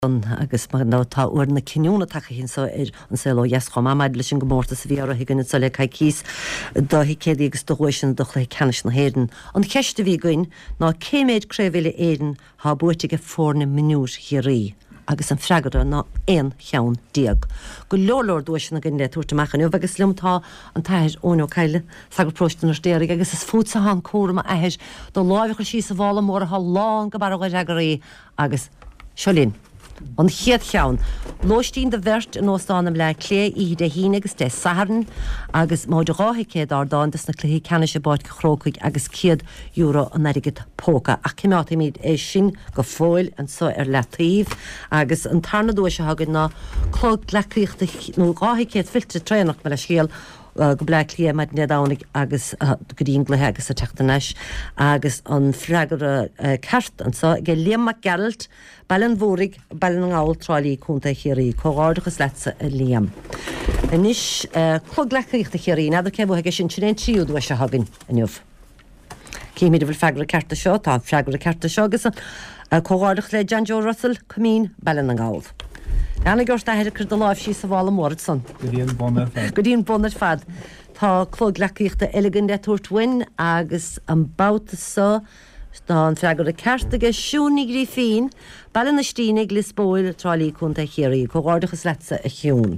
agus mar ná tá uair na cinúna take hín so an selo yes má maid leis an gomórta sa bhíar higann so le caiicís dá hí céad agus dohuisin do le canis na héan. An ceiste bhí goin ná céméid créhile éan há buirte go fórna minúr hií. Agus an freigara ná éon cheann diaag. Go leorlór dúis na gin le túirta mechan, agus limtá an tair ónó caile sagur próstan ar stéir agus is fút sa há córa a eis do láimhcha sí sa bhála mór há lán go bar agarí agus seolín. An chiad cheann. Lóistín de bhirt an óstánam le clé í de híine agus de saharan agus má de ráthaí céad ardáin na cléí cena sé báid go chrócaig agus €100 an airigid póca. Ach cimáta míad é sin go fóil an so letíomh agus an tarna dúis se hagan ná clóg lecríochta nó ráthaí céad filtre trénach me le scéal go ble lí maid nedánig agus go dtíon gluthe agus a teachtanis agus an freigara ceart an so ge léamach gealt ballan mhórig ballan an gáil tráilí cúnta chéirí cógáirdagus lesa a líam. Inis clog lechaíochta chéirí nadidir cé bhthe sin sin tríú dúis se hagan aniuh. Céimiid bhfuil freigara cearta seo tá freigara cearta seo agus cógáirdach le John Joe Russell cumín ballan an gáil. Anna gors da heidir do láimh sí sa bhála mór san. Go dtíon bonnar fad. Tá clog lechaíochta elegant de tuairthain agus an báta sa Tá an freigara ceart agus siúnig rí fin, ballan na stínig lisbóil trálí cúnta chéirí, cógáirdachas lesa a chiún.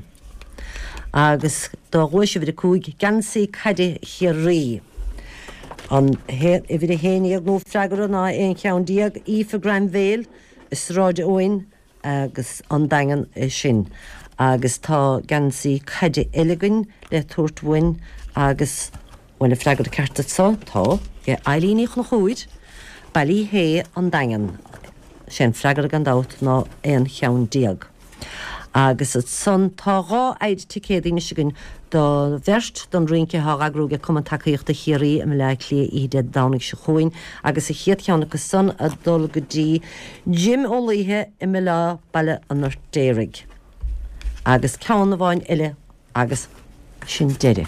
Agus dá ghuiise bhí a cúig gansaí caide chéirí. An bhí a héine ag nó freigara ná éon ceann diaag ífa Granville is ráide óin agus an dagan sin. Agus tá gansaí caide elegant le tuairthain agus bhfuil freigara cearta sa tá ge eilíníoch na chúid. Balí hé an dagan sin freigara gan dát ná éon cheann diaag. Agus it son tá rá éid ticéadaí sigin do bhirt don rionce há agrúge cum takeíochta chéirí am le lí iad dánig se chuin agus a chiad cheannach son a dul go dtí Jim ólíthe I me lá balle an déirigh. Agus ceann na bháin eile agus sin deire.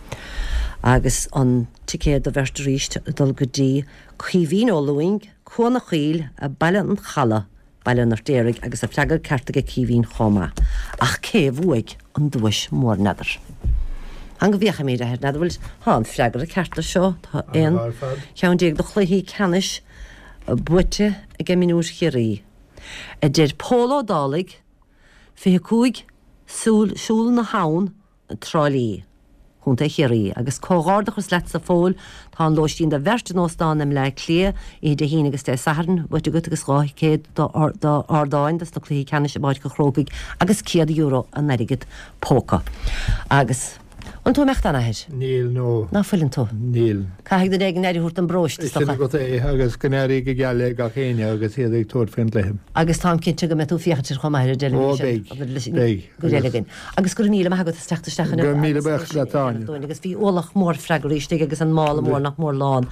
Agus an ticéad a bhirt ríist a dul go dtí chuhín óluing, chuanna chiil a baile an chala, baile an déirigh agus a freagar ceartaige cíhín chomá. Ach cé bhuaig an dúis mór nadar. An go bhíocha méid a head nadar bhfuil an freagar a cearta seo tá éon cheann déag do chluithí canis buite a ge minúr chéirí. A déir póló dálaigh fi cúig súl na hán trálíí. Chunta chéirí agus cógáirdachas lesa fóil tá an lóistín de bhirt an óstán am le clé I de híine agus de saharan buite go agus ráith céad do ardáin das na clí cena sé báid go chrócaig agus €100 an airigid póca. Agus an tú mecht anna heis? Níl nó. Ná fuilin tú? Níl. Caithigh de éigen éidir húirt an bróist. Istina go agus gnéirí go geala ga chéine agus iad ag tóir fin leim. Agus tá cinnte go metú fiachtar chomáir de Big. Agus gur míle agad steachtasteachna. Go míle bech le táine. Agus bhí ólach mór freigaríiste agus an mála mór nach mór lán